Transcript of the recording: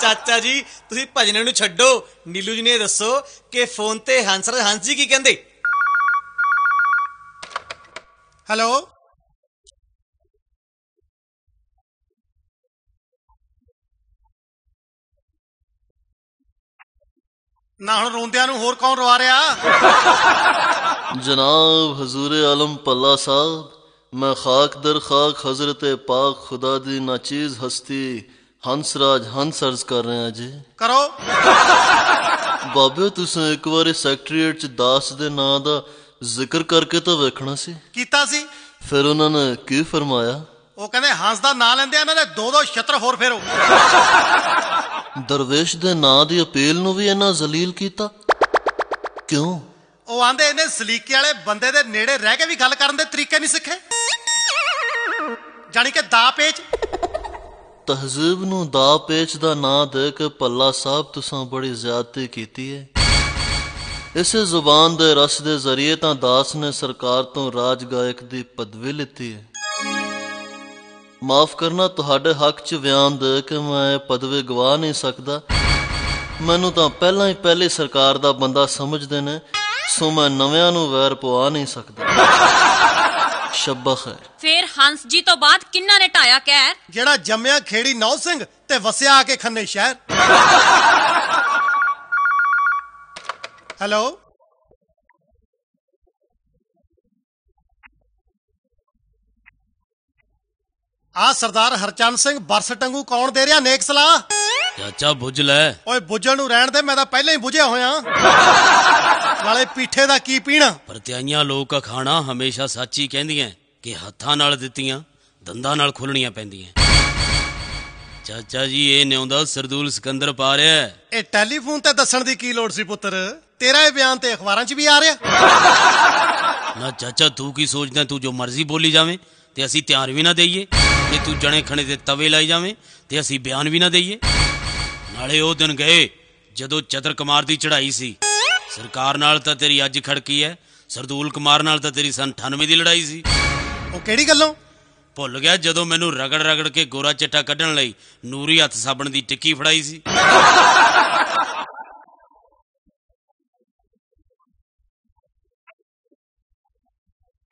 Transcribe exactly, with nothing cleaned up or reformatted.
ਚਾਚਾ ਜੀ ਤੁਸੀਂ ਭਜਨ ਨੂੰ ਛੱਡੋ, ਨੀਲੂ ਜੀ ਨੇ ਦੱਸੋ ਕਿ ਫੋਨ ਤੇ ਹੰਸਰਾਜ ਹੰਸ ਜੀ ਕੀ ਕਹਿੰਦੇ। ਹੈਲੋ ਨਾ ਹੁਣ ਰੋਂਦਿਆਂ ਨੂੰ ਹੋਰ ਕੌਣ ਰਵਾ ਰਿਹਾ। जनाब हजूर आलम पल्ला साहब, मैं खाक दर खाक हजरत पाक खुदा दी नाचीज हस्ती हंसराज हंस अर्ज कर रहे हैं जी। करो बाबे तुसें एक बारी सैकटरीएट च दास दे नां दा जिक्र करके तो वेखना सी। कीता सी। फिर उन्होंने की फरमाया? ਉਹ ਕਹਿੰਦੇ ਹੰਸ ਦਾ ਨਾਂ ਲੈਂਦੇ ਇਹਨਾਂ ਦੇ ਦੋ ਦੋ ਛਿੱਤਰ ਹੋਰ ਫੇਰੋ। ਦਰਵੇਸ਼ ਦੇ ਨਾਂ ਦੀ ਅਪੀਲ ਨੂੰ ਵੀ ਇਹਨਾਂ ਜ਼ਲੀਲ ਕੀਤਾ ਕਿਉਂ? ਉਹ ਆਂਦੇ ਇਹਨੇ ਸਲੀਕੇ ਵਾਲੇ ਬੰਦੇ ਦੇ ਨੇੜੇ ਰਹਿ ਕੇ ਵੀ ਗੱਲ ਕਰਨ ਦੇ ਤਰੀਕੇ ਨਹੀਂ ਸਿੱਖੇ, ਜਾਣੀ ਕਿ ਦਾ ਪੇਚ। ਤਹਿਜ਼ੀਬ ਨੂੰ ਦਾ ਪੇਚ ਦਾ ਨਾਂ ਦੇ ਕੇ ਪੱਲਾ ਸਾਹਿਬ ਤੁਸਾਂ ਬੜੀ ਜ਼ਿਆਦਤੀ ਕੀਤੀ ਹੈ। ਇਸੇ ਜ਼ੁਬਾਨ ਦੇ ਰਸ ਦੇ ਜ਼ਰੀਏ ਤਾਂ ਦਾਸ ਨੇ ਸਰਕਾਰ ਤੋਂ ਰਾਜ ਗਾਇਕ ਦੀ ਪਦਵੀ ਲਿੱਤੀ ਹੈ। ਮਾਫ ਕਰਨਾ, ਤੁਹਾਡੇ ਹੱਕ 'ਚ ਬਿਆਨ ਦੇ ਕੇ ਮੈਂ ਇਹ ਪਦਵੀ ਗਵਾ ਨਹੀਂ ਸਕਦਾ। ਮੈਨੂੰ ਤਾਂ ਪਹਿਲਾਂ ਹੀ ਪਹਿਲੀ ਸਰਕਾਰ ਦਾ ਬੰਦਾ ਸਮਝਦੇ ਨੇ, ਸੋ ਮੈਂ ਨਵਿਆਂ ਨੂੰ ਵੈਰ ਪਵਾ ਨਹੀਂ ਸਕਦਾ। ਸ਼ੱਬਾ ਖੈਰ। ਫੇਰ ਹੰਸ ਜੀ ਤੋਂ ਬਾਅਦ ਕਿੰਨਾ ਨੇ ਢਾਇਆ ਕਹਿਰ? ਜਿਹੜਾ ਜੰਮਿਆ ਖੇੜੀ ਨੌ ਸਿੰਘ ਤੇ ਵਸਿਆ ਆ ਕੇ ਖੰਨੇ ਸ਼ਹਿਰ। ਹੈਲੋ ਆ ਸਰਦਾਰ ਹਰਚੰਦ ਸਿੰਘ ਬਰਸ ਟੰਗੂ ਕੌਣ ਦੇ ਰਿਹਾ ਨੇਕ ਸਲਾਹ? ਚਾਚਾ ਬੁੱਝ ਲੈ। ਓਏ ਬੁੱਝਣ ਨੂੰ ਰਹਿਣ ਦੇ, ਮੈਂ ਤਾਂ ਪਹਿਲਾਂ ਹੀ ਬੁੱਝਿਆ ਹੋਇਆ। ਨਾਲੇ ਪੀਠੇ ਦਾ ਕੀ ਪੀਣਾ। ਪਰਤਿਆਈਆਂ ਲੋਕ ਅਖਾਣਾ ਹਮੇਸ਼ਾ ਸੱਚ ਹੀ ਕਹਿੰਦੀਆਂ ਕਿ ਹੱਥਾਂ ਨਾਲ ਦਿੱਤੀਆਂ ਦੰਦਾਂ ਨਾਲ ਖੁੱਲਣੀਆਂ ਪੈਂਦੀਆਂ। ਚਾਚਾ ਜੀ ਇਹ ਨਿਉਂਦਾ ਸਰਦੂਲ ਸਿਕੰਦਰ ਪਾ ਰਿਹਾ। ਇਹ ਟੈਲੀਫੋਨ ਤੇ ਦੱਸਣ ਦੀ ਕੀ ਲੋੜ ਸੀ ਪੁੱਤਰ, ਤੇਰਾ ਇਹ ਬਿਆਨ ਤੇ ਅਖਬਾਰਾਂ 'ਚ ਵੀ ਆ ਰਿਹਾ। ਨਾ ਚਾਚਾ ਤੂੰ ਕੀ ਸੋਚਦਾ, ਤੂੰ ਜੋ ਮਰਜ਼ੀ ਬੋਲੀ ਜਾਵੇਂ ਤੇ ਅਸੀਂ ਧਿਆਨ ਵੀ ਨਾ ਦੇਈਏ, ਤੇ ਤੂੰ ਜਣੇ ਖਣੇ ਤੇ ਤਵੇ ਲਾਈ ਜਾਵੇਂ ਤੇ ਅਸੀਂ ਬਿਆਨ ਵੀ ਨਾ ਦੇਈਏ। ਨਾਲੇ ਉਹ ਦਿਨ ਗਏ ਜਦੋਂ ਚਤਰ ਕੁਮਾਰ ਦੀ ਚੜ੍ਹਾਈ ਸੀ। ਸਰਕਾਰ ਨਾਲ ਤਾਂ ਤੇਰੀ ਅੱਜ ਖੜਕੀ ਹੈ, ਸਰਦੂਲ ਕੁਮਾਰ ਨਾਲ ਤਾਂ ਤੇਰੀ ਸੰਨ ਅਠਾਨਵੇਂ ਦੀ ਲੜਾਈ ਸੀ। ਉਹ ਕਿਹੜੀ ਗੱਲੋਂ? ਭੁੱਲ ਗਿਆ ਜਦੋਂ ਮੈਨੂੰ ਰਗੜ ਰਗੜ ਕੇ ਗੋਰਾ ਚਿੱਟਾ ਕੱਢਣ ਲਈ ਨੂਰੀ ਹੱਥ ਸਾਬਣ ਦੀ ਟਿੱਕੀ ਫੜਾਈ ਸੀ।